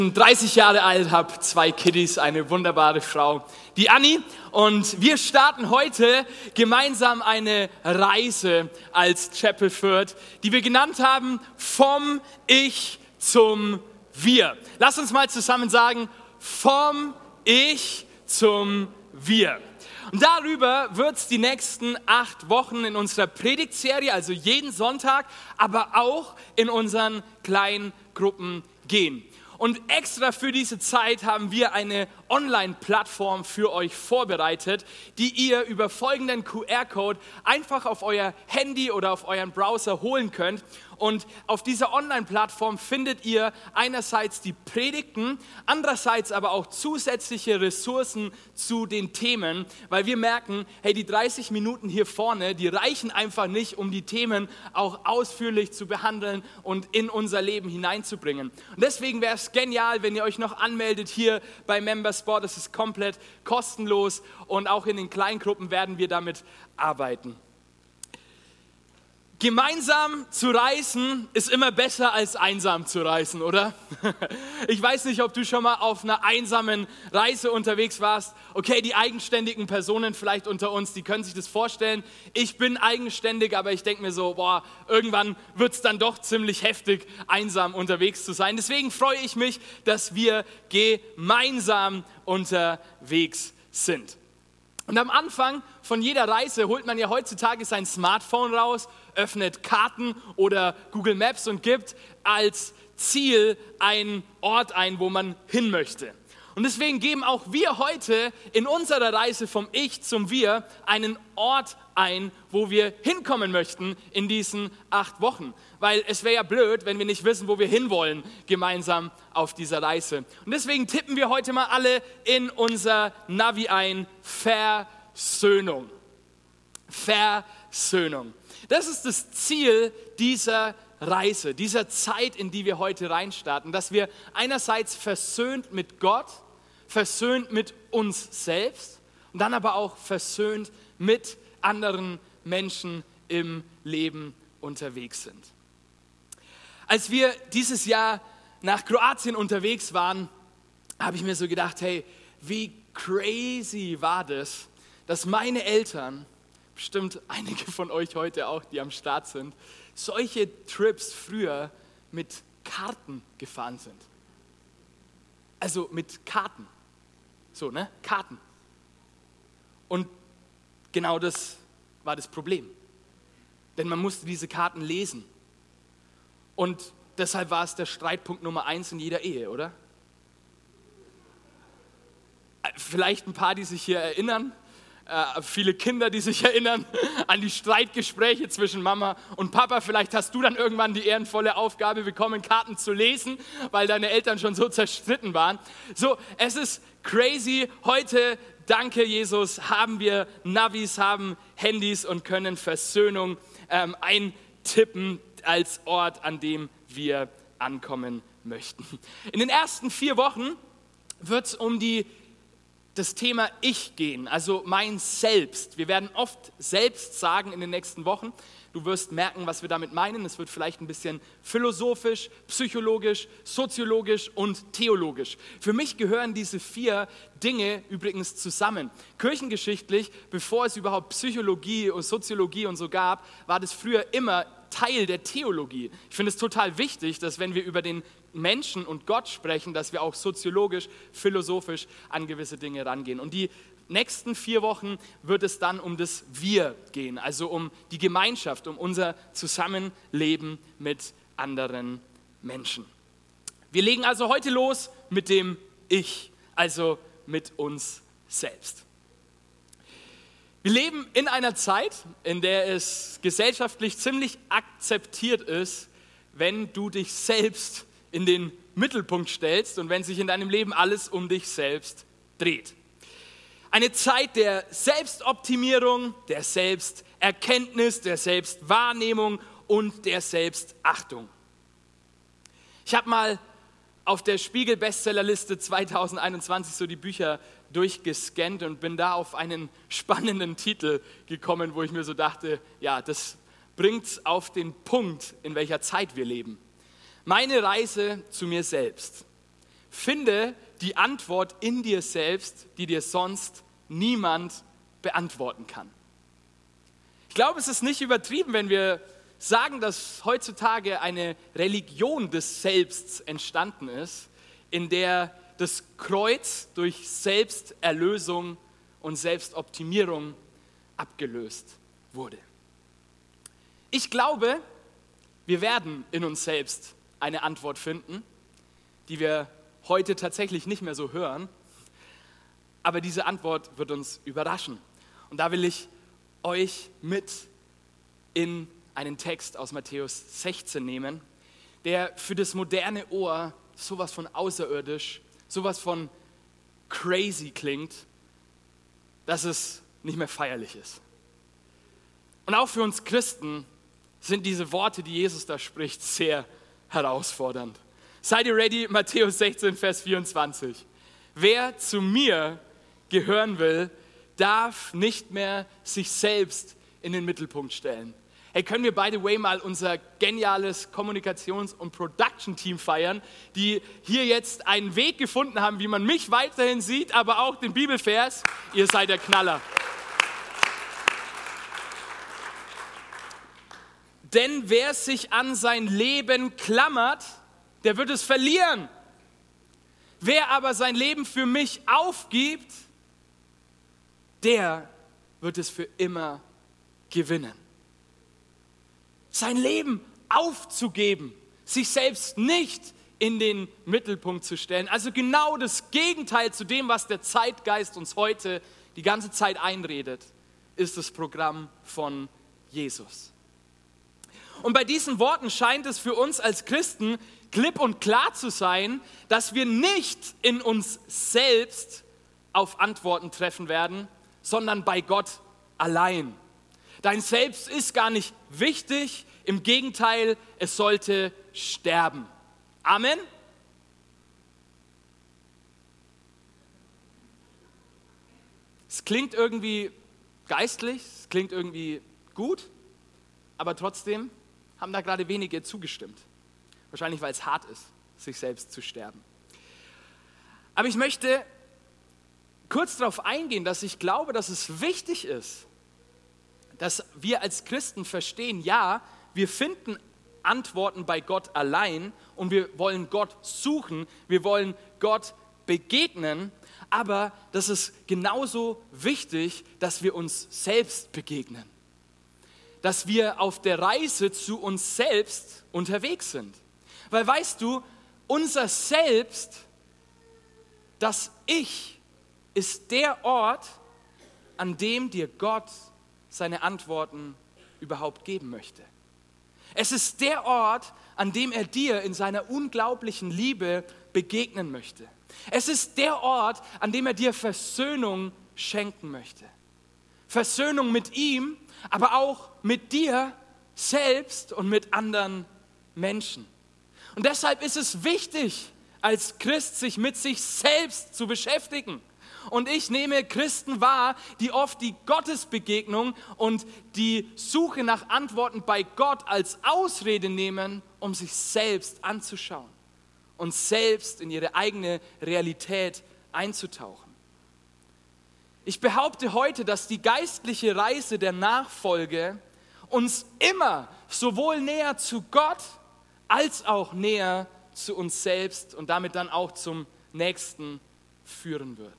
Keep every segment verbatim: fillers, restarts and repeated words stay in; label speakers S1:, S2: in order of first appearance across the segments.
S1: dreißig Jahre alt, habe zwei Kiddies, eine wunderbare Frau, die Anni. Und wir starten heute gemeinsam eine Reise als Chapel Fürth, die wir genannt haben, vom Ich zum Wir. Lass uns mal zusammen sagen, vom Ich zum Wir. Und darüber wird es die nächsten acht Wochen in unserer Predigtserie, also jeden Sonntag, aber auch in unseren kleinen Gruppen gehen. Und extra für diese Zeit haben wir eine Online-Plattform für euch vorbereitet, die ihr über folgenden Q R-Code einfach auf euer Handy oder auf euren Browser holen könnt. Und auf dieser Online-Plattform findet ihr einerseits die Predigten, andererseits aber auch zusätzliche Ressourcen zu den Themen, weil wir merken, hey, die dreißig Minuten hier vorne, die reichen einfach nicht, um die Themen auch ausführlich zu behandeln und in unser Leben hineinzubringen. Und deswegen wäre es genial, wenn ihr euch noch anmeldet hier bei Membersport. Das ist komplett kostenlos und auch in den Kleingruppen werden wir damit arbeiten. Gemeinsam zu reisen ist immer besser als einsam zu reisen, oder? Ich weiß nicht, ob du schon mal auf einer einsamen Reise unterwegs warst. Okay, die eigenständigen Personen vielleicht unter uns, die können sich das vorstellen. Ich bin eigenständig, aber ich denke mir so, boah, irgendwann wird es dann doch ziemlich heftig, einsam unterwegs zu sein. Deswegen freue ich mich, dass wir gemeinsam unterwegs sind. Und am Anfang von jeder Reise holt man ja heutzutage sein Smartphone raus, öffnet Karten oder Google Maps und gibt als Ziel einen Ort ein, wo man hin möchte. Und deswegen geben auch wir heute in unserer Reise vom Ich zum Wir einen Ort ein, wo wir hinkommen möchten in diesen acht Wochen. Weil es wäre ja blöd, wenn wir nicht wissen, wo wir hinwollen, gemeinsam auf dieser Reise. Und deswegen tippen wir heute mal alle in unser Navi ein, Versöhnung. Versöhnung. Das ist das Ziel dieser Reise, dieser Zeit, in die wir heute reinstarten, dass wir einerseits versöhnt mit Gott, versöhnt mit uns selbst und dann aber auch versöhnt mit anderen Menschen im Leben unterwegs sind. Als wir dieses Jahr nach Kroatien unterwegs waren, habe ich mir so gedacht, hey, wie crazy war das, dass meine Eltern, bestimmt einige von euch heute auch, die am Start sind, solche Trips früher mit Karten gefahren sind. Also mit Karten. So, ne? Karten. Und genau das war das Problem. Denn man musste diese Karten lesen. Und deshalb war es der Streitpunkt Nummer eins in jeder Ehe, oder? Vielleicht ein paar, die sich hier erinnern. Äh, viele Kinder, die sich erinnern an die Streitgespräche zwischen Mama und Papa. Vielleicht hast du dann irgendwann die ehrenvolle Aufgabe bekommen, Karten zu lesen, weil deine Eltern schon so zerstritten waren. So, es ist crazy. Heute, danke Jesus, haben wir Navis, haben Handys und können Versöhnung ähm, eintippen als Ort, an dem wir ankommen möchten. In den ersten vier Wochen wird es um die das Thema Ich gehen, also mein Selbst. Wir werden oft Selbst sagen in den nächsten Wochen. Du wirst merken, was wir damit meinen. Es wird vielleicht ein bisschen philosophisch, psychologisch, soziologisch und theologisch. Für mich gehören diese vier Dinge übrigens zusammen. Kirchengeschichtlich, bevor es überhaupt Psychologie und Soziologie und so gab, war das früher immer Teil der Theologie. Ich finde es total wichtig, dass wenn wir über den Menschen und Gott sprechen, dass wir auch soziologisch, philosophisch an gewisse Dinge rangehen. Und die nächsten vier Wochen wird es dann um das Wir gehen, also um die Gemeinschaft, um unser Zusammenleben mit anderen Menschen. Wir legen also heute los mit dem Ich, also mit uns selbst. Wir leben in einer Zeit, in der es gesellschaftlich ziemlich akzeptiert ist, wenn du dich selbst in den Mittelpunkt stellst und wenn sich in deinem Leben alles um dich selbst dreht. Eine Zeit der Selbstoptimierung, der Selbsterkenntnis, der Selbstwahrnehmung und der Selbstachtung. Ich habe mal auf der Spiegel-Bestsellerliste zwanzig einundzwanzig so die Bücher durchgescannt und bin da auf einen spannenden Titel gekommen, wo ich mir so dachte, ja, das bringt es auf den Punkt, in welcher Zeit wir leben. Meine Reise zu mir selbst. finde die Antwort in dir selbst, die dir sonst niemand beantworten kann. Ich glaube, es ist nicht übertrieben, wenn wir sagen, dass heutzutage eine Religion des Selbsts entstanden ist, in der das Kreuz durch Selbsterlösung und Selbstoptimierung abgelöst wurde. Ich glaube, wir werden in uns selbst eine Antwort finden, die wir heute tatsächlich nicht mehr so hören, aber diese Antwort wird uns überraschen. Und da will ich euch mit in einen Text aus Matthäus sechzehn nehmen, der für das moderne Ohr sowas von außerirdisch, sowas von crazy klingt, dass es nicht mehr feierlich ist. Und auch für uns Christen sind diese Worte, die Jesus da spricht, sehr herausfordernd. Seid ihr ready? Matthäus sechzehn, Vers vierundzwanzig. Wer zu mir gehören will, darf nicht mehr sich selbst in den Mittelpunkt stellen. Hey, können wir, by the way, mal unser geniales Kommunikations- und Production-Team feiern, die hier jetzt einen Weg gefunden haben, wie man mich weiterhin sieht, aber auch den Bibelvers. Ihr seid der Knaller. Denn wer sich an sein Leben klammert, der wird es verlieren. Wer aber sein Leben für mich aufgibt, der wird es für immer gewinnen. Sein Leben aufzugeben, sich selbst nicht in den Mittelpunkt zu stellen. Also genau das Gegenteil zu dem, was der Zeitgeist uns heute die ganze Zeit einredet, ist das Programm von Jesus. Und bei diesen Worten scheint es für uns als Christen klipp und klar zu sein, dass wir nicht in uns selbst auf Antworten treffen werden, sondern bei Gott allein. Dein Selbst ist gar nicht wichtig, im Gegenteil, es sollte sterben. Amen? Es klingt irgendwie geistlich, es klingt irgendwie gut, aber trotzdem haben da gerade wenige zugestimmt. Wahrscheinlich, weil es hart ist, sich selbst zu sterben. Aber ich möchte kurz darauf eingehen, dass ich glaube, dass es wichtig ist, dass wir als Christen verstehen, ja, wir finden Antworten bei Gott allein und wir wollen Gott suchen, wir wollen Gott begegnen, aber das ist genauso wichtig, dass wir uns selbst begegnen. Dass wir auf der Reise zu uns selbst unterwegs sind. Weil weißt du, unser Selbst, das Ich, ist der Ort, an dem dir Gott seine Antworten überhaupt geben möchte. Es ist der Ort, an dem er dir in seiner unglaublichen Liebe begegnen möchte. Es ist der Ort, an dem er dir Versöhnung schenken möchte. Versöhnung mit ihm, aber auch mit dir selbst und mit anderen Menschen. Und deshalb ist es wichtig, als Christ sich mit sich selbst zu beschäftigen. Und ich nehme Christen wahr, die oft die Gottesbegegnung und die Suche nach Antworten bei Gott als Ausrede nehmen, um sich selbst anzuschauen und selbst in ihre eigene Realität einzutauchen. Ich behaupte heute, dass die geistliche Reise der Nachfolge uns immer sowohl näher zu Gott als auch näher zu uns selbst und damit dann auch zum Nächsten führen wird.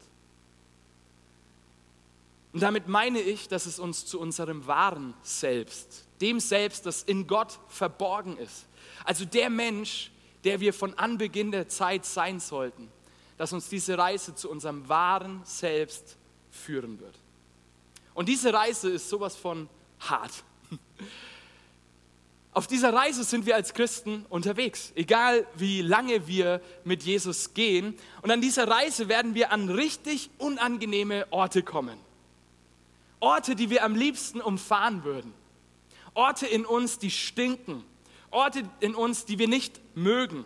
S1: Und damit meine ich, dass es uns zu unserem wahren Selbst, dem Selbst, das in Gott verborgen ist, also der Mensch, der wir von Anbeginn der Zeit sein sollten, dass uns diese Reise zu unserem wahren Selbst führen wird. Und diese Reise ist sowas von hart. Auf dieser Reise sind wir als Christen unterwegs, egal wie lange wir mit Jesus gehen. Und an dieser Reise werden wir an richtig unangenehme Orte kommen. Orte, die wir am liebsten umfahren würden. Orte in uns, die stinken. Orte in uns, die wir nicht mögen.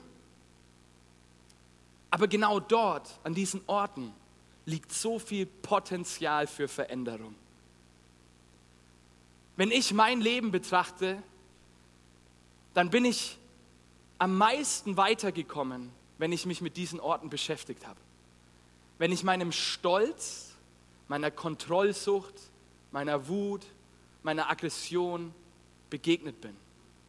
S1: Aber genau dort, an diesen Orten, liegt so viel Potenzial für Veränderung. Wenn ich mein Leben betrachte, dann bin ich am meisten weitergekommen, wenn ich mich mit diesen Orten beschäftigt habe. Wenn ich meinem Stolz, meiner Kontrollsucht, meiner Wut, meiner Aggression begegnet bin.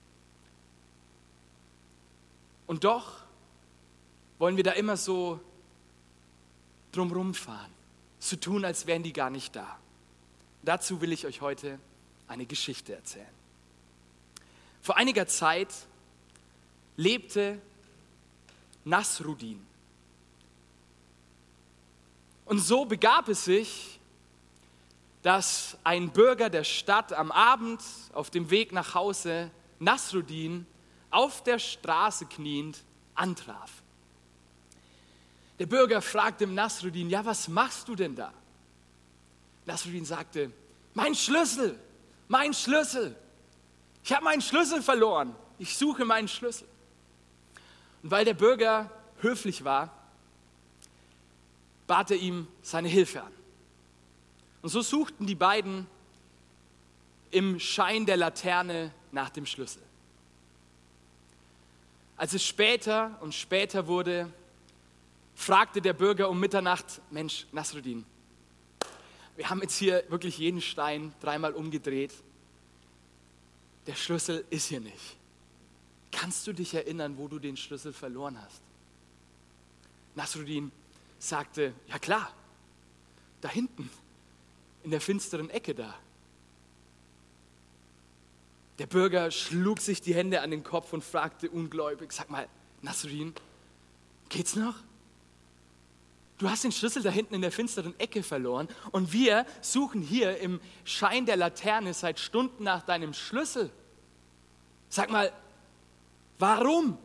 S1: Und doch wollen wir da immer so drumherum fahren, so tun, als wären die gar nicht da. Dazu will ich euch heute eine Geschichte erzählen. Vor einiger Zeit lebte Nasruddin. Und so begab es sich, dass ein Bürger der Stadt am Abend auf dem Weg nach Hause Nasruddin auf der Straße kniend antraf. Der Bürger fragte Nasruddin, ja, was machst du denn da? Nasruddin sagte, mein Schlüssel, mein Schlüssel. Ich habe meinen Schlüssel verloren. Ich suche meinen Schlüssel. Und weil der Bürger höflich war, bat er ihm seine Hilfe an. Und so suchten die beiden im Schein der Laterne nach dem Schlüssel. Als es später und später wurde, fragte der Bürger um Mitternacht, Mensch, Nasruddin, wir haben jetzt hier wirklich jeden Stein dreimal umgedreht. Der Schlüssel ist hier nicht. Kannst du dich erinnern, wo du den Schlüssel verloren hast? Nasruddin sagte, ja klar, da hinten, in der finsteren Ecke da. Der Bürger schlug sich die Hände an den Kopf und fragte ungläubig, sag mal, Nasruddin, geht's noch? Du hast den Schlüssel da hinten in der finsteren Ecke verloren und wir suchen hier im Schein der Laterne seit Stunden nach deinem Schlüssel. Sag mal, warum?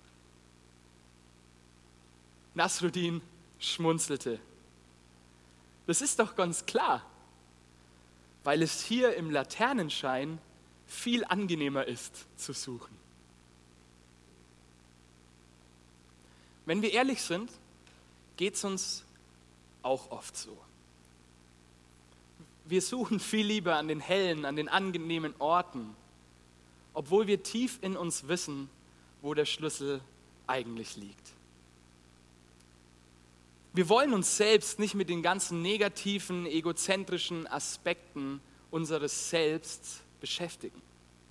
S1: Nasruddin schmunzelte. Das ist doch ganz klar, weil es hier im Laternenschein viel angenehmer ist zu suchen. Wenn wir ehrlich sind, geht es uns auch oft so. Wir suchen viel lieber an den hellen, an den angenehmen Orten, obwohl wir tief in uns wissen, wo der Schlüssel eigentlich liegt. Wir wollen uns selbst nicht mit den ganzen negativen, egozentrischen Aspekten unseres Selbst beschäftigen.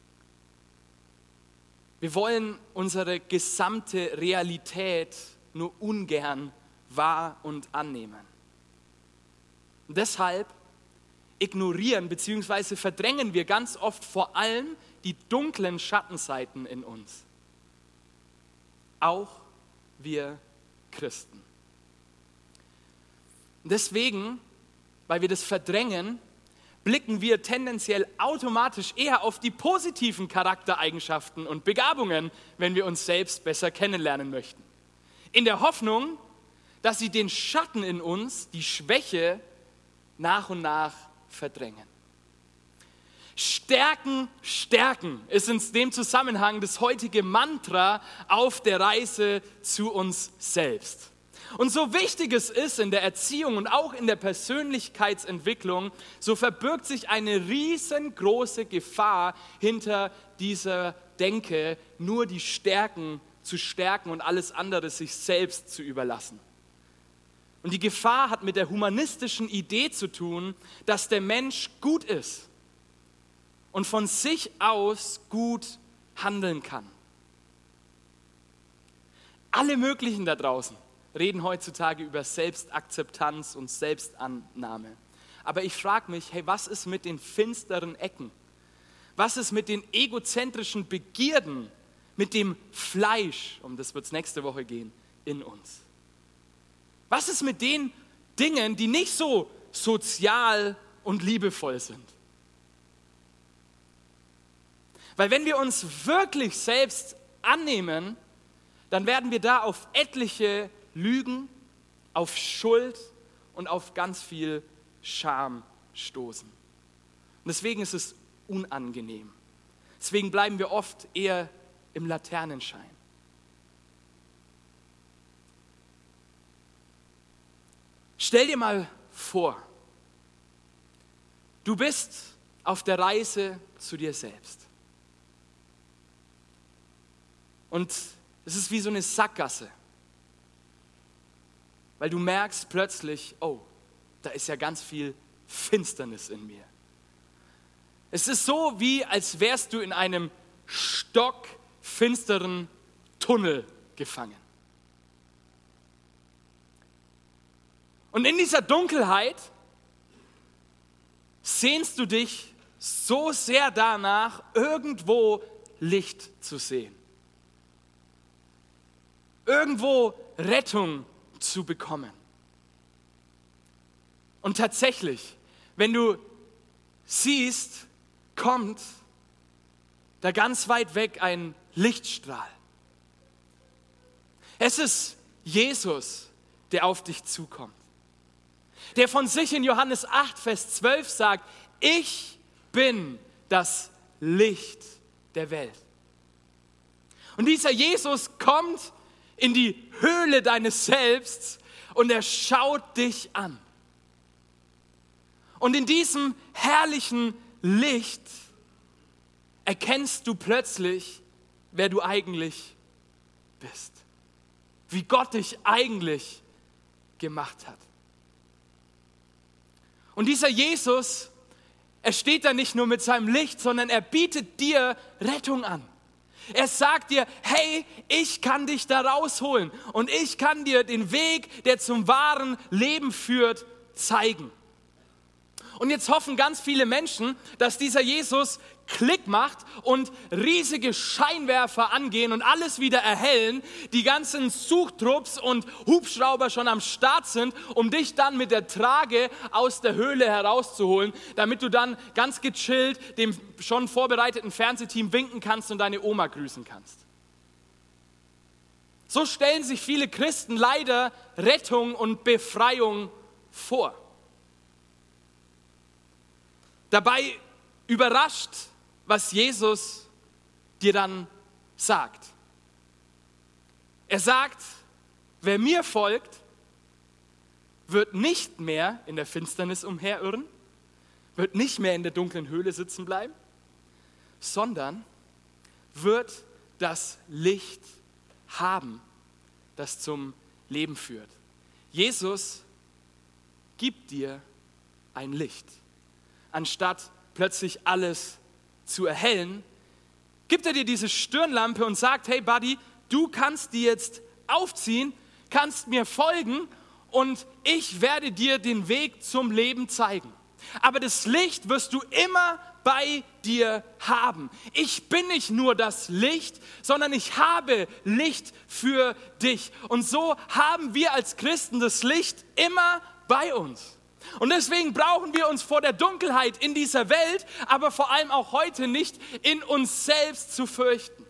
S1: Wir wollen unsere gesamte Realität nur ungern wahr und annehmen. Und deshalb ignorieren bzw. verdrängen wir ganz oft vor allem die dunklen Schattenseiten in uns. Auch wir Christen. Und deswegen, weil wir das verdrängen, blicken wir tendenziell automatisch eher auf die positiven Charaktereigenschaften und Begabungen, wenn wir uns selbst besser kennenlernen möchten. In der Hoffnung, dass sie den Schatten in uns, die Schwäche, nach und nach verdrängen. Stärken, stärken ist in dem Zusammenhang das heutige Mantra auf der Reise zu uns selbst. Und so wichtig es ist in der Erziehung und auch in der Persönlichkeitsentwicklung, so verbirgt sich eine riesengroße Gefahr hinter dieser Denke, nur die Stärken zu stärken und alles andere sich selbst zu überlassen. Und die Gefahr hat mit der humanistischen Idee zu tun, dass der Mensch gut ist und von sich aus gut handeln kann. Alle möglichen da draußen reden heutzutage über Selbstakzeptanz und Selbstannahme. Aber ich frage mich, hey, was ist mit den finsteren Ecken? Was ist mit den egozentrischen Begierden, mit dem Fleisch, um das wird es nächste Woche gehen, in uns? Was ist mit den Dingen, die nicht so sozial und liebevoll sind? Weil wenn wir uns wirklich selbst annehmen, dann werden wir da auf etliche Lügen, auf Schuld und auf ganz viel Scham stoßen. Und deswegen ist es unangenehm. Deswegen bleiben wir oft eher im Laternenschein. Stell dir mal vor, du bist auf der Reise zu dir selbst. Und es ist wie so eine Sackgasse. weil du merkst plötzlich, oh, da ist ja ganz viel Finsternis in mir. Es ist so, wie als wärst du in einem stockfinsteren Tunnel gefangen. Und in dieser Dunkelheit sehnst du dich so sehr danach, irgendwo Licht zu sehen. Irgendwo Rettung zu bekommen. Und tatsächlich, wenn du siehst, kommt da ganz weit weg ein Lichtstrahl. Es ist Jesus, der auf dich zukommt. Der von sich in Johannes acht, Vers zwölf sagt, ich bin das Licht der Welt. Und dieser Jesus kommt in die Höhle deines Selbst und er schaut dich an. Und in diesem herrlichen Licht erkennst du plötzlich, wer du eigentlich bist. Wie Gott dich eigentlich gemacht hat. Und dieser Jesus, er steht da nicht nur mit seinem Licht, sondern er bietet dir Rettung an. Er sagt dir, hey, ich kann dich da rausholen und ich kann dir den Weg, der zum wahren Leben führt, zeigen. Und jetzt hoffen ganz viele Menschen, dass dieser Jesus Klick macht und riesige Scheinwerfer angehen und alles wieder erhellen, die ganzen Suchtrupps und Hubschrauber schon am Start sind, um dich dann mit der Trage aus der Höhle herauszuholen, damit du dann ganz gechillt dem schon vorbereiteten Fernsehteam winken kannst und deine Oma grüßen kannst. So stellen sich viele Christen leider Rettung und Befreiung vor. Dabei überrascht, was Jesus dir dann sagt. Er sagt, wer mir folgt, wird nicht mehr in der Finsternis umherirren, wird nicht mehr in der dunklen Höhle sitzen bleiben, sondern wird das Licht haben, das zum Leben führt. Jesus gibt dir ein Licht. Anstatt plötzlich alles zu erhellen, gibt er dir diese Stirnlampe und sagt, hey Buddy, du kannst die jetzt aufziehen, kannst mir folgen und ich werde dir den Weg zum Leben zeigen. Aber das Licht wirst du immer bei dir haben. Ich bin nicht nur das Licht, sondern ich habe Licht für dich. Und so haben wir als Christen das Licht immer bei uns. Und deswegen brauchen wir uns vor der Dunkelheit in dieser Welt, aber vor allem auch heute nicht in uns selbst zu fürchten.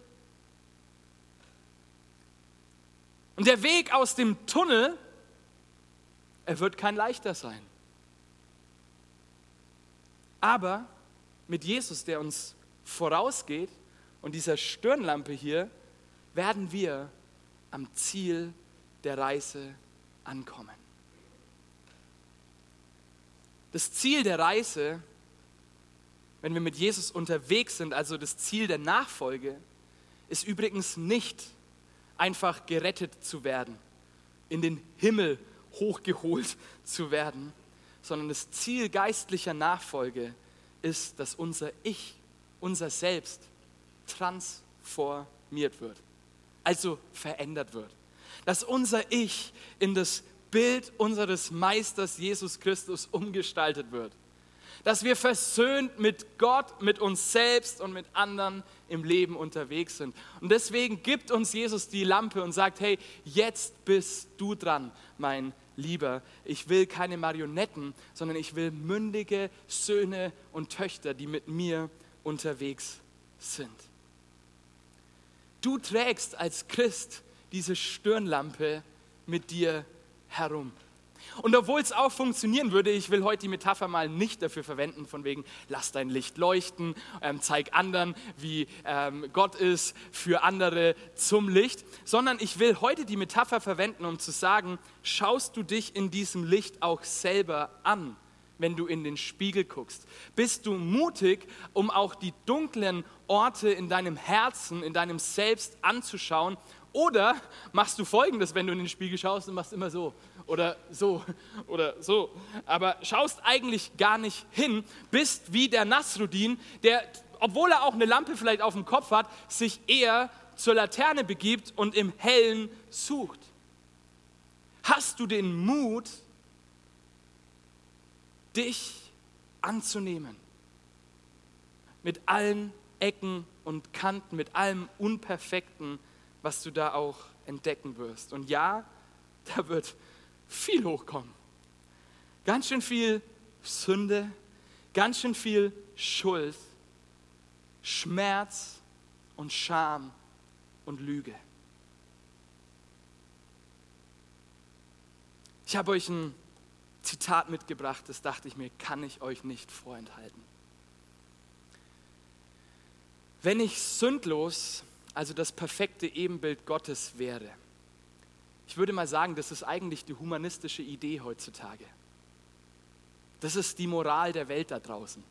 S1: Und der Weg aus dem Tunnel, er wird kein leichter sein. Aber mit Jesus, der uns vorausgeht und dieser Stirnlampe hier, werden wir am Ziel der Reise ankommen. Das Ziel der Reise, wenn wir mit Jesus unterwegs sind, also das Ziel der Nachfolge, ist übrigens nicht einfach gerettet zu werden, in den Himmel hochgeholt zu werden, sondern das Ziel geistlicher Nachfolge ist, dass unser Ich, unser Selbst transformiert wird, also verändert wird. Dass unser Ich in das Bild unseres Meisters Jesus Christus umgestaltet wird. Dass wir versöhnt mit Gott, mit uns selbst und mit anderen im Leben unterwegs sind. Und deswegen gibt uns Jesus die Lampe und sagt, hey, jetzt bist du dran, mein Lieber. Ich will keine Marionetten, sondern ich will mündige Söhne und Töchter, die mit mir unterwegs sind. Du trägst als Christ diese Stirnlampe mit dir herum. Und obwohl es auch funktionieren würde, ich will heute die Metapher mal nicht dafür verwenden, von wegen, lass dein Licht leuchten, ähm, zeig anderen, wie ähm, Gott ist, für andere zum Licht, sondern ich will heute die Metapher verwenden, um zu sagen, schaust du dich in diesem Licht auch selber an, wenn du in den Spiegel guckst? Bist du mutig, um auch die dunklen Orte in deinem Herzen, in deinem Selbst anzuschauen Oder machst du Folgendes, wenn du in den Spiegel schaust und machst immer so oder so oder so, aber schaust eigentlich gar nicht hin, bist wie der Nasruddin, der, obwohl er auch eine Lampe vielleicht auf dem Kopf hat, sich eher zur Laterne begibt und im Hellen sucht. Hast du den Mut, dich anzunehmen? Mit allen Ecken und Kanten, mit allem Unperfekten, was du da auch entdecken wirst. Und ja, da wird viel hochkommen. Ganz schön viel Sünde, ganz schön viel Schuld, Schmerz und Scham und Lüge. Ich habe euch ein Zitat mitgebracht, das dachte ich mir, kann ich euch nicht vorenthalten. Wenn ich sündlos, also das perfekte Ebenbild Gottes wäre, ich würde mal sagen, das ist eigentlich die humanistische Idee heutzutage. Das ist die Moral der Welt da draußen.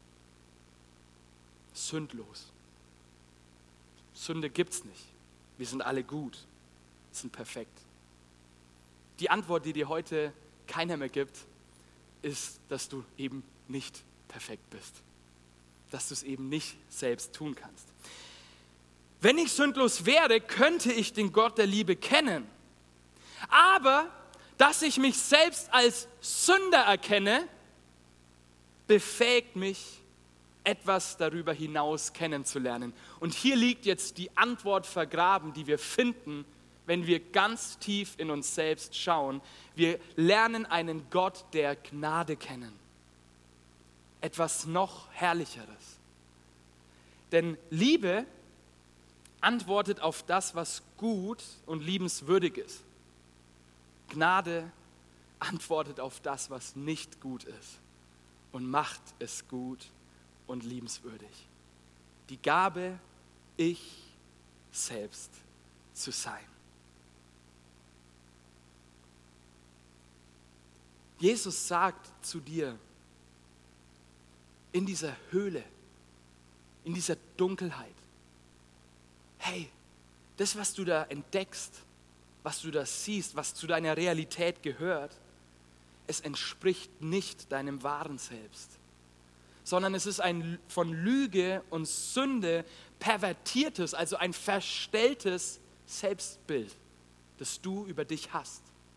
S1: Sündlos. Sünde gibt's nicht. Wir sind alle gut, sind perfekt. Die Antwort, die dir heute keiner mehr gibt, ist, dass du eben nicht perfekt bist. Dass du es eben nicht selbst tun kannst. Wenn ich sündlos wäre, könnte ich den Gott der Liebe kennen. Aber, dass ich mich selbst als Sünder erkenne, befähigt mich, etwas darüber hinaus kennenzulernen. Und hier liegt jetzt die Antwort vergraben, die wir finden, wenn wir ganz tief in uns selbst schauen. Wir lernen einen Gott der Gnade kennen. Etwas noch Herrlicheres. Denn Liebe antwortet auf das, was gut und liebenswürdig ist. Gnade antwortet auf das, was nicht gut ist und macht es gut und liebenswürdig. Die Gabe, ich selbst zu sein. Jesus sagt zu dir, in dieser Höhle, in dieser Dunkelheit, hey, das, was du da entdeckst, was du da siehst, was zu deiner Realität gehört, es entspricht nicht deinem wahren Selbst, sondern es ist ein von Lüge und Sünde pervertiertes, also ein verstelltes Selbstbild, das du über dich hast.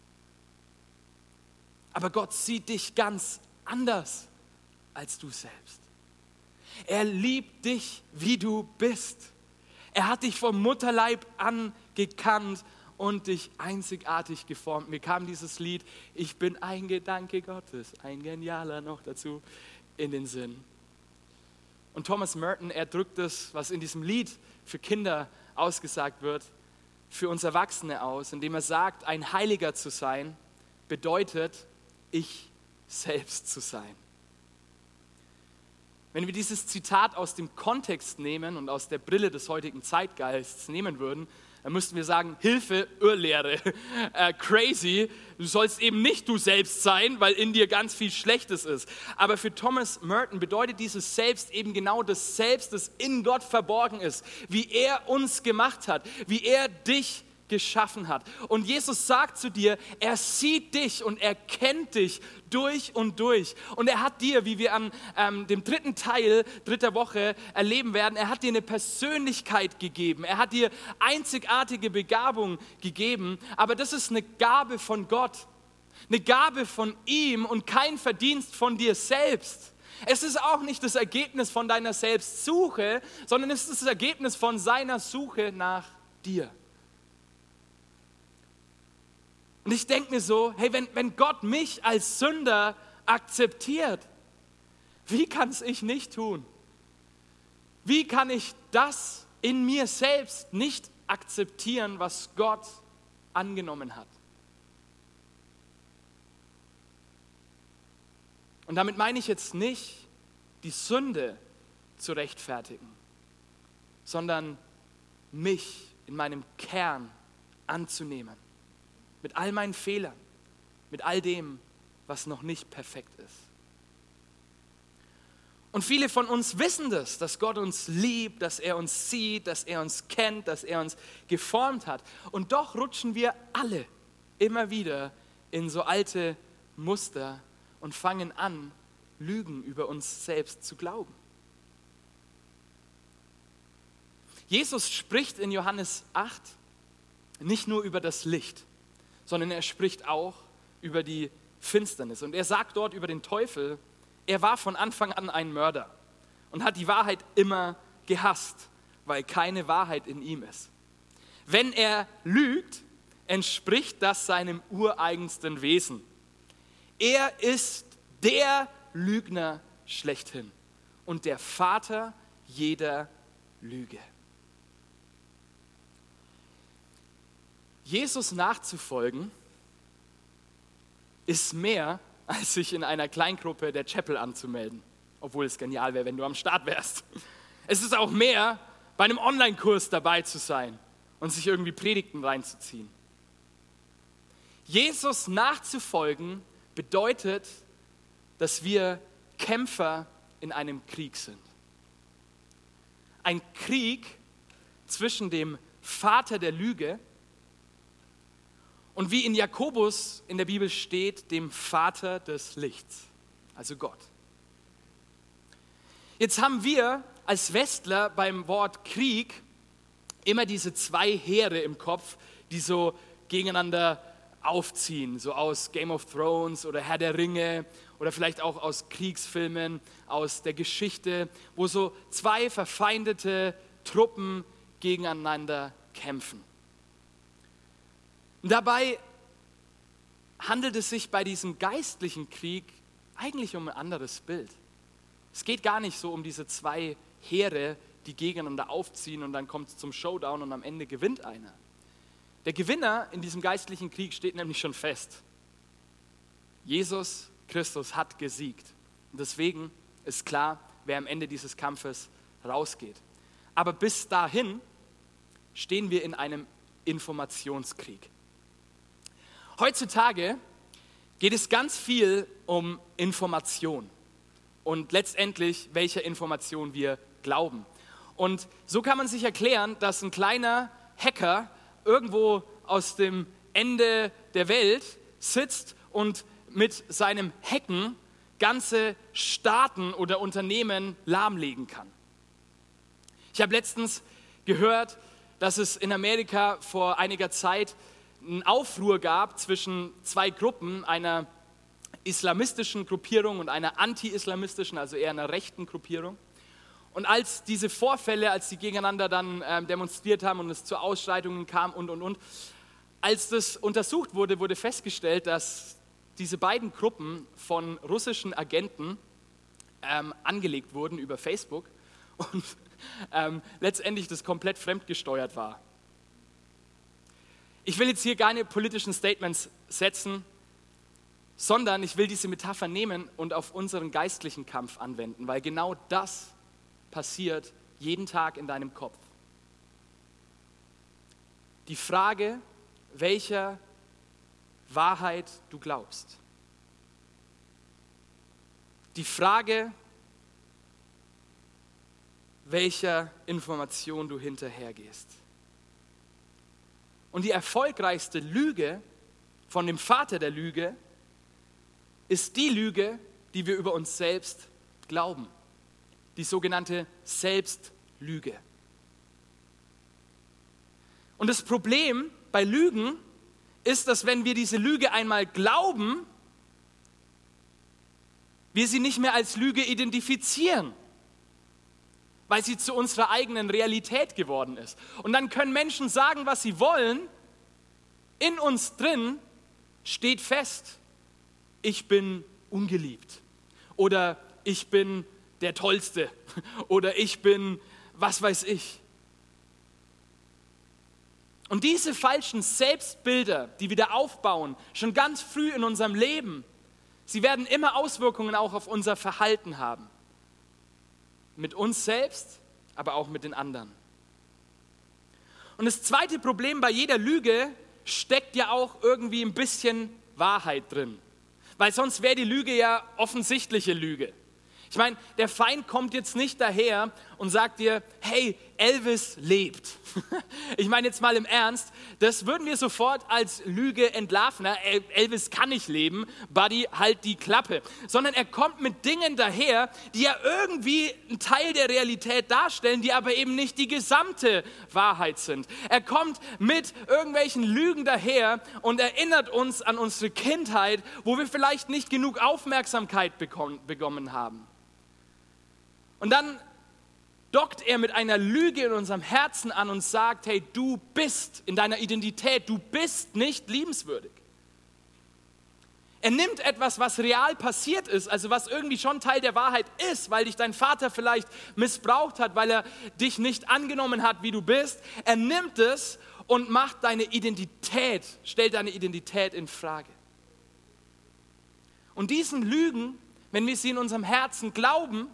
S1: Aber Gott sieht dich ganz anders als du selbst. Er liebt dich, wie du bist. Er hat dich vom Mutterleib an gekannt und dich einzigartig geformt. Mir kam dieses Lied, ich bin ein Gedanke Gottes, ein genialer noch dazu, in den Sinn. Und Thomas Merton, er drückt das, was in diesem Lied für Kinder ausgesagt wird, für uns Erwachsene aus, indem er sagt, ein Heiliger zu sein, bedeutet, ich selbst zu sein. Wenn wir dieses Zitat aus dem Kontext nehmen und aus der Brille des heutigen Zeitgeists nehmen würden, dann müssten wir sagen, Hilfe, Irrlehre, äh, crazy, du sollst eben nicht du selbst sein, weil in dir ganz viel Schlechtes ist. Aber für Thomas Merton bedeutet dieses Selbst eben genau das Selbst, das in Gott verborgen ist, wie er uns gemacht hat, wie er dich geschaffen hat. Und Jesus sagt zu dir, er sieht dich und er kennt dich durch und durch. Und er hat dir, wie wir an ähm, dem dritten Teil dritter Woche erleben werden, er hat dir eine Persönlichkeit gegeben. Er hat dir einzigartige Begabung gegeben. Aber das ist eine Gabe von Gott. Eine Gabe von ihm und kein Verdienst von dir selbst. Es ist auch nicht das Ergebnis von deiner Selbstsuche, sondern es ist das Ergebnis von seiner Suche nach dir. Und ich denke mir so, hey, wenn, wenn Gott mich als Sünder akzeptiert, wie kann es ich nicht tun? Wie kann ich das in mir selbst nicht akzeptieren, was Gott angenommen hat? Und damit meine ich jetzt nicht, die Sünde zu rechtfertigen, sondern mich in meinem Kern anzunehmen. Mit all meinen Fehlern, mit all dem, was noch nicht perfekt ist. Und viele von uns wissen das, dass Gott uns liebt, dass er uns sieht, dass er uns kennt, dass er uns geformt hat. Und doch rutschen wir alle immer wieder in so alte Muster und fangen an, Lügen über uns selbst zu glauben. Jesus spricht in Johannes acht nicht nur über das Licht, sondern er spricht auch über die Finsternis. Und er sagt dort über den Teufel, er war von Anfang an ein Mörder und hat die Wahrheit immer gehasst, weil keine Wahrheit in ihm ist. Wenn er lügt, entspricht das seinem ureigensten Wesen. Er ist der Lügner schlechthin und der Vater jeder Lüge. Jesus nachzufolgen ist mehr, als sich in einer Kleingruppe der Chapel anzumelden, obwohl es genial wäre, wenn du am Start wärst. Es ist auch mehr, bei einem Online-Kurs dabei zu sein und sich irgendwie Predigten reinzuziehen. Jesus nachzufolgen bedeutet, dass wir Kämpfer in einem Krieg sind. Ein Krieg zwischen dem Vater der Lüge und wie in Jakobus in der Bibel steht, dem Vater des Lichts, also Gott. Jetzt haben wir als Westler beim Wort Krieg immer diese zwei Heere im Kopf, die so gegeneinander aufziehen, so aus Game of Thrones oder Herr der Ringe oder vielleicht auch aus Kriegsfilmen, aus der Geschichte, wo so zwei verfeindete Truppen gegeneinander kämpfen. Und dabei handelt es sich bei diesem geistlichen Krieg eigentlich um ein anderes Bild. Es geht gar nicht so um diese zwei Heere, die gegeneinander aufziehen und dann kommt es zum Showdown und am Ende gewinnt einer. Der Gewinner in diesem geistlichen Krieg steht nämlich schon fest. Jesus Christus hat gesiegt. Und deswegen ist klar, wer am Ende dieses Kampfes rausgeht. Aber bis dahin stehen wir in einem Informationskrieg. Heutzutage geht es ganz viel um Information und letztendlich, welcher Information wir glauben. Und so kann man sich erklären, dass ein kleiner Hacker irgendwo aus dem Ende der Welt sitzt und mit seinem Hacken ganze Staaten oder Unternehmen lahmlegen kann. Ich habe letztens gehört, dass es in Amerika vor einiger Zeit einen Aufruhr gab zwischen zwei Gruppen, einer islamistischen Gruppierung und einer anti-islamistischen, also eher einer rechten Gruppierung. Und als diese Vorfälle, als die gegeneinander dann ähm, demonstriert haben und es zu Ausschreitungen kam und, und, und, als das untersucht wurde, wurde festgestellt, dass diese beiden Gruppen von russischen Agenten ähm, angelegt wurden über Facebook und ähm, letztendlich das komplett fremdgesteuert war. Ich will jetzt hier keine politischen Statements setzen, sondern ich will diese Metapher nehmen und auf unseren geistlichen Kampf anwenden, weil genau das passiert jeden Tag in deinem Kopf. Die Frage, welcher Wahrheit du glaubst. Die Frage, welcher Information du hinterhergehst. Und die erfolgreichste Lüge von dem Vater der Lüge ist die Lüge, die wir über uns selbst glauben. Die sogenannte Selbstlüge. Und das Problem bei Lügen ist, dass wenn wir diese Lüge einmal glauben, wir sie nicht mehr als Lüge identifizieren, weil sie zu unserer eigenen Realität geworden ist. Und dann können Menschen sagen, was sie wollen. In uns drin steht fest, ich bin ungeliebt oder ich bin der Tollste oder ich bin was weiß ich. Und diese falschen Selbstbilder, die wir da aufbauen, schon ganz früh in unserem Leben, sie werden immer Auswirkungen auch auf unser Verhalten haben. Mit uns selbst, aber auch mit den anderen. Und das zweite Problem bei jeder Lüge steckt ja auch irgendwie ein bisschen Wahrheit drin. Weil sonst wäre die Lüge ja offensichtliche Lüge. Ich meine, der Feind kommt jetzt nicht daher und sagt dir, hey, Elvis lebt. Ich meine jetzt mal im Ernst, das würden wir sofort als Lüge entlarven. Elvis kann nicht leben, Buddy, halt die Klappe. Sondern er kommt mit Dingen daher, die ja irgendwie einen Teil der Realität darstellen, die aber eben nicht die gesamte Wahrheit sind. Er kommt mit irgendwelchen Lügen daher und erinnert uns an unsere Kindheit, wo wir vielleicht nicht genug Aufmerksamkeit bekommen, bekommen haben. Und dann dockt er mit einer Lüge in unserem Herzen an und sagt, hey, du bist in deiner Identität, du bist nicht liebenswürdig. Er nimmt etwas, was real passiert ist, also was irgendwie schon Teil der Wahrheit ist, weil dich dein Vater vielleicht missbraucht hat, weil er dich nicht angenommen hat, wie du bist. Er nimmt es und macht deine Identität, stellt deine Identität in Frage. Und diesen Lügen, wenn wir sie in unserem Herzen glauben,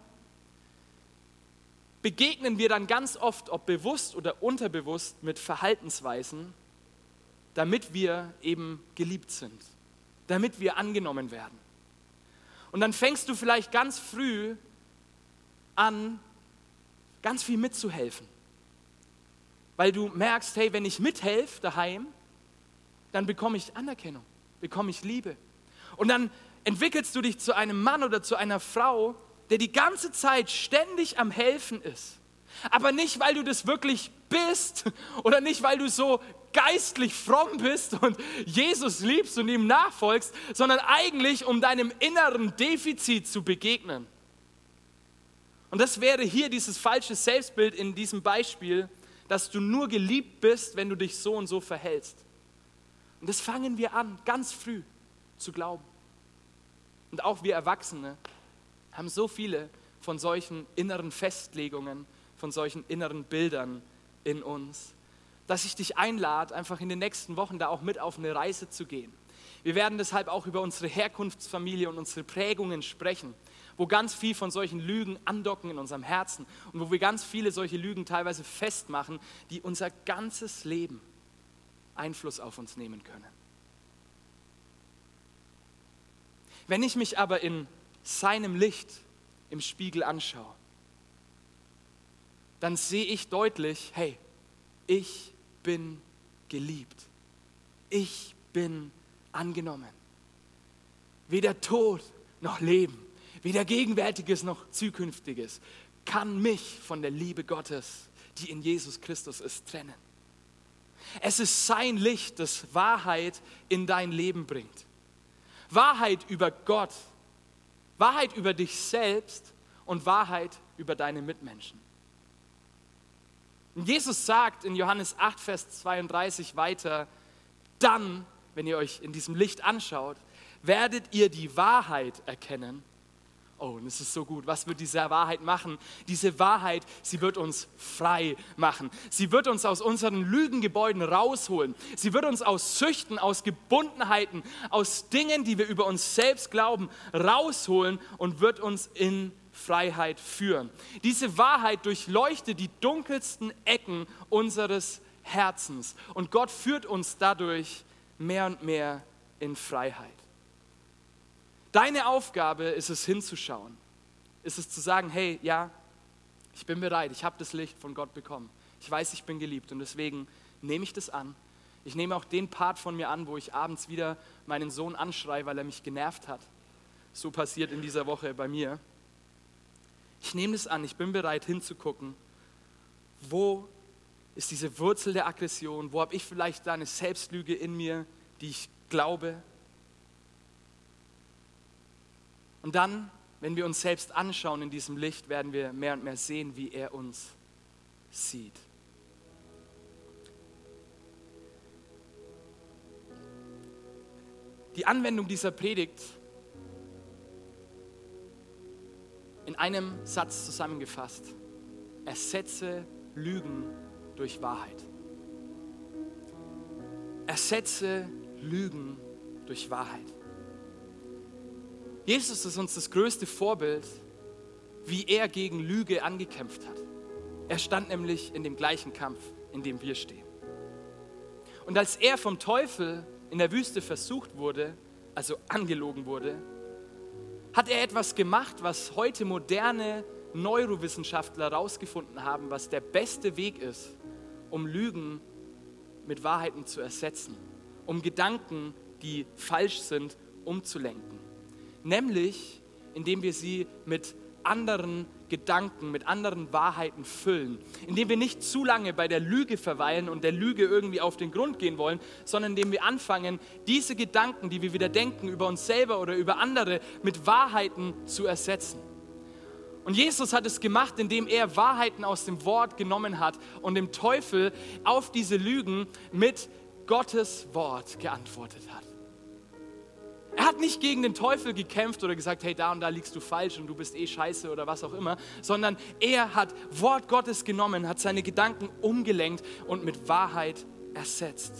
S1: begegnen wir dann ganz oft, ob bewusst oder unterbewusst, mit Verhaltensweisen, damit wir eben geliebt sind, damit wir angenommen werden. Und dann fängst du vielleicht ganz früh an, ganz viel mitzuhelfen, weil du merkst, hey, wenn ich mithelfe daheim, dann bekomme ich Anerkennung, bekomme ich Liebe. Und dann entwickelst du dich zu einem Mann oder zu einer Frau, der die ganze Zeit ständig am Helfen ist. Aber nicht, weil du das wirklich bist oder nicht, weil du so geistlich fromm bist und Jesus liebst und ihm nachfolgst, sondern eigentlich, um deinem inneren Defizit zu begegnen. Und das wäre hier dieses falsche Selbstbild in diesem Beispiel, dass du nur geliebt bist, wenn du dich so und so verhältst. Und das fangen wir an, ganz früh zu glauben. Und auch wir Erwachsene haben so viele von solchen inneren Festlegungen, von solchen inneren Bildern in uns, dass ich dich einlade, einfach in den nächsten Wochen da auch mit auf eine Reise zu gehen. Wir werden deshalb auch über unsere Herkunftsfamilie und unsere Prägungen sprechen, wo ganz viel von solchen Lügen andocken in unserem Herzen und wo wir ganz viele solche Lügen teilweise festmachen, die unser ganzes Leben Einfluss auf uns nehmen können. Wenn ich mich aber in seinem Licht im Spiegel anschaue, dann sehe ich deutlich, hey, ich bin geliebt. Ich bin angenommen. Weder Tod noch Leben, weder Gegenwärtiges noch Zukünftiges kann mich von der Liebe Gottes, die in Jesus Christus ist, trennen. Es ist sein Licht, das Wahrheit in dein Leben bringt. Wahrheit über Gott, Wahrheit über dich selbst und Wahrheit über deine Mitmenschen. Und Jesus sagt in Johannes acht, Vers zweiunddreißig weiter, dann, wenn ihr euch in diesem Licht anschaut, werdet ihr die Wahrheit erkennen. Oh, und es ist so gut. Was wird diese Wahrheit machen? Diese Wahrheit, sie wird uns frei machen. Sie wird uns aus unseren Lügengebäuden rausholen. Sie wird uns aus Süchten, aus Gebundenheiten, aus Dingen, die wir über uns selbst glauben, rausholen und wird uns in Freiheit führen. Diese Wahrheit durchleuchtet die dunkelsten Ecken unseres Herzens und Gott führt uns dadurch mehr und mehr in Freiheit. Deine Aufgabe ist es hinzuschauen, ist es zu sagen, hey, ja, ich bin bereit, ich habe das Licht von Gott bekommen. Ich weiß, ich bin geliebt und deswegen nehme ich das an. Ich nehme auch den Part von mir an, wo ich abends wieder meinen Sohn anschreie, weil er mich genervt hat. So passiert in dieser Woche bei mir. Ich nehme das an, ich bin bereit hinzugucken, wo ist diese Wurzel der Aggression, wo habe ich vielleicht da eine Selbstlüge in mir, die ich glaube. Und dann, wenn wir uns selbst anschauen in diesem Licht, werden wir mehr und mehr sehen, wie er uns sieht. Die Anwendung dieser Predigt in einem Satz zusammengefasst: Ersetze Lügen durch Wahrheit. Ersetze Lügen durch Wahrheit. Jesus ist uns das größte Vorbild, wie er gegen Lüge angekämpft hat. Er stand nämlich in dem gleichen Kampf, in dem wir stehen. Und als er vom Teufel in der Wüste versucht wurde, also angelogen wurde, hat er etwas gemacht, was heute moderne Neurowissenschaftler herausgefunden haben, was der beste Weg ist, um Lügen mit Wahrheiten zu ersetzen, um Gedanken, die falsch sind, umzulenken. Nämlich, indem wir sie mit anderen Gedanken, mit anderen Wahrheiten füllen. Indem wir nicht zu lange bei der Lüge verweilen und der Lüge irgendwie auf den Grund gehen wollen, sondern indem wir anfangen, diese Gedanken, die wir wieder denken über uns selber oder über andere, mit Wahrheiten zu ersetzen. Und Jesus hat es gemacht, indem er Wahrheiten aus dem Wort genommen hat und dem Teufel auf diese Lügen mit Gottes Wort geantwortet hat. Er hat nicht gegen den Teufel gekämpft oder gesagt, hey, da und da liegst du falsch und du bist eh scheiße oder was auch immer, sondern er hat Wort Gottes genommen, hat seine Gedanken umgelenkt und mit Wahrheit ersetzt.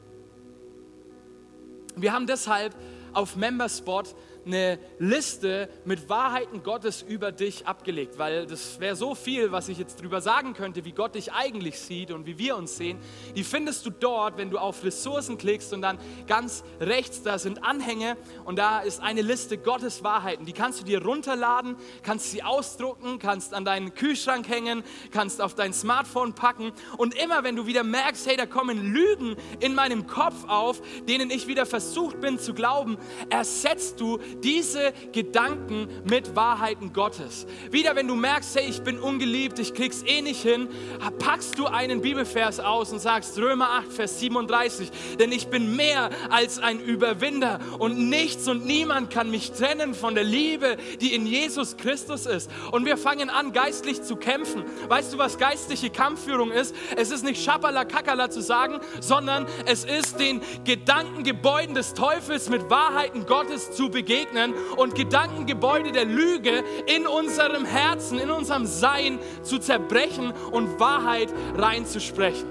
S1: Wir haben deshalb auf Memberspot eine Liste mit Wahrheiten Gottes über dich abgelegt, weil das wäre so viel, was ich jetzt drüber sagen könnte, wie Gott dich eigentlich sieht und wie wir uns sehen. Die findest du dort, wenn du auf Ressourcen klickst und dann ganz rechts, da sind Anhänge und da ist eine Liste Gottes Wahrheiten. Die kannst du dir runterladen, kannst sie ausdrucken, kannst an deinen Kühlschrank hängen, kannst auf dein Smartphone packen und immer, wenn du wieder merkst, hey, da kommen Lügen in meinem Kopf auf, denen ich wieder versucht bin zu glauben, ersetzt du diese Gedanken mit Wahrheiten Gottes. Wieder, wenn du merkst, hey, ich bin ungeliebt, ich krieg's eh nicht hin, packst du einen Bibelvers aus und sagst Römer acht, Vers siebenunddreißig, denn ich bin mehr als ein Überwinder und nichts und niemand kann mich trennen von der Liebe, die in Jesus Christus ist. Und wir fangen an, geistlich zu kämpfen. Weißt du, was geistliche Kampfführung ist? Es ist nicht Schapperla Kackala zu sagen, sondern es ist den Gedankengebäuden des Teufels mit Wahrheiten Gottes zu begegnen und Gedankengebäude der Lüge in unserem Herzen, in unserem Sein zu zerbrechen und Wahrheit reinzusprechen.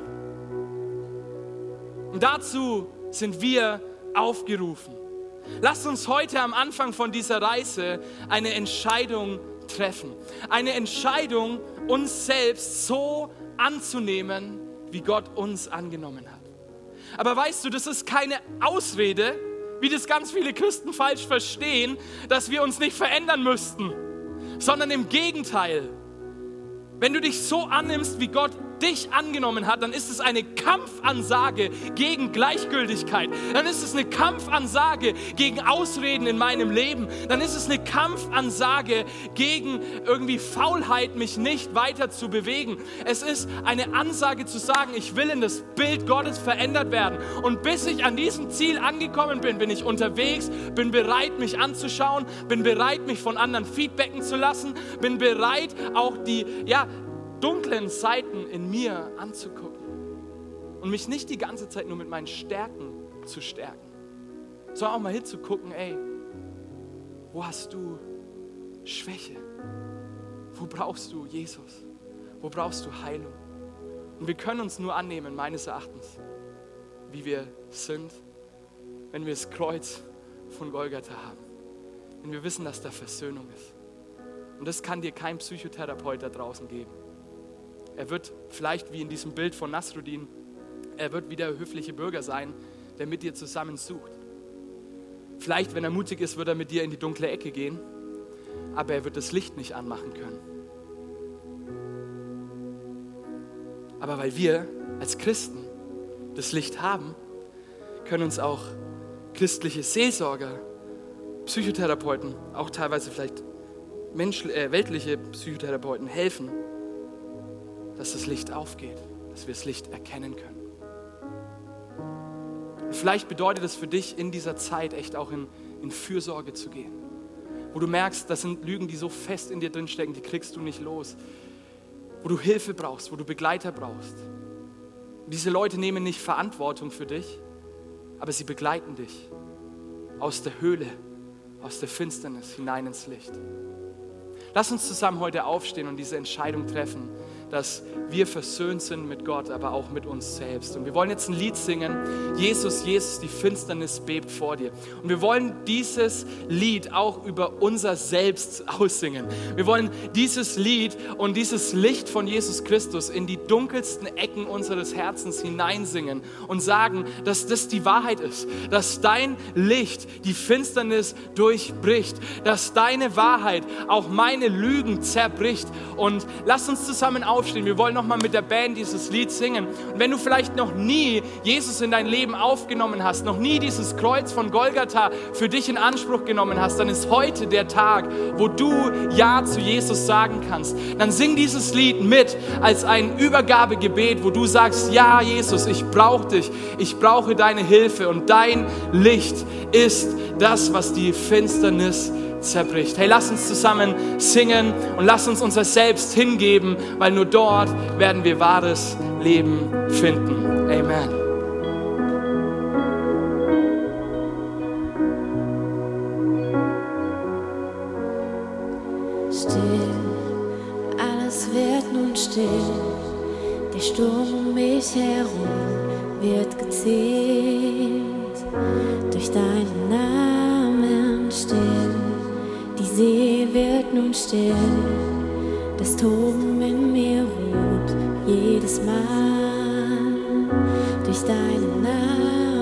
S1: Und dazu sind wir aufgerufen. Lasst uns heute am Anfang von dieser Reise eine Entscheidung treffen. Eine Entscheidung, uns selbst so anzunehmen, wie Gott uns angenommen hat. Aber weißt du, das ist keine Ausrede, wie das ganz viele Christen falsch verstehen, dass wir uns nicht verändern müssten, sondern im Gegenteil. Wenn du dich so annimmst, wie Gott dich angenommen hat, dann ist es eine Kampfansage gegen Gleichgültigkeit. Dann ist es eine Kampfansage gegen Ausreden in meinem Leben. Dann ist es eine Kampfansage gegen irgendwie Faulheit, mich nicht weiter zu bewegen. Es ist eine Ansage zu sagen, ich will in das Bild Gottes verändert werden. Und bis ich an diesem Ziel angekommen bin, bin ich unterwegs, bin bereit, mich anzuschauen, bin bereit, mich von anderen feedbacken zu lassen, bin bereit, auch die, ja, dunklen Seiten in mir anzugucken und mich nicht die ganze Zeit nur mit meinen Stärken zu stärken, sondern auch mal hinzugucken, ey, wo hast du Schwäche? Wo brauchst du Jesus? Wo brauchst du Heilung? Und wir können uns nur annehmen, meines Erachtens, wie wir sind, wenn wir das Kreuz von Golgatha haben, wenn wir wissen, dass da Versöhnung ist. Und das kann dir kein Psychotherapeut da draußen geben. Er wird vielleicht wie in diesem Bild von Nasruddin, er wird wie der höfliche Bürger sein, der mit dir zusammen sucht. Vielleicht, wenn er mutig ist, wird er mit dir in die dunkle Ecke gehen, aber er wird das Licht nicht anmachen können. Aber weil wir als Christen das Licht haben, können uns auch christliche Seelsorger, Psychotherapeuten, auch teilweise vielleicht Mensch, äh, weltliche Psychotherapeuten helfen, dass das Licht aufgeht, dass wir das Licht erkennen können. Vielleicht bedeutet es für dich in dieser Zeit echt auch in, in Fürsorge zu gehen, wo du merkst, das sind Lügen, die so fest in dir drinstecken, die kriegst du nicht los, wo du Hilfe brauchst, wo du Begleiter brauchst. Und diese Leute nehmen nicht Verantwortung für dich, aber sie begleiten dich aus der Höhle, aus der Finsternis hinein ins Licht. Lass uns zusammen heute aufstehen und diese Entscheidung treffen, dass wir versöhnt sind mit Gott, aber auch mit uns selbst. Und wir wollen jetzt ein Lied singen, Jesus, Jesus, die Finsternis bebt vor dir. Und wir wollen dieses Lied auch über unser Selbst aussingen. Wir wollen dieses Lied und dieses Licht von Jesus Christus in die dunkelsten Ecken unseres Herzens hineinsingen und sagen, dass das die Wahrheit ist, dass dein Licht die Finsternis durchbricht, dass deine Wahrheit auch meine Lügen zerbricht. Und lass uns zusammen aufstehen. Wir wollen noch mal mit der Band dieses Lied singen. Und wenn du vielleicht noch nie Jesus in dein Leben aufgenommen hast, noch nie dieses Kreuz von Golgatha für dich in Anspruch genommen hast, dann ist heute der Tag, wo du Ja zu Jesus sagen kannst. Dann sing dieses Lied mit als ein Übergabegebet, wo du sagst, ja Jesus, ich brauche dich, ich brauche deine Hilfe und dein Licht ist das, was die Finsternis zerbricht. Hey, lass uns zusammen singen und lass uns unser Selbst hingeben, weil nur dort werden wir wahres Leben finden. Amen.
S2: Still, alles wird nun still, der Sturm um mich herum wird gezählt, durch deinen Namen still. Die See wird nun still, das Toben in mir ruht jedes Mal durch deinen Namen.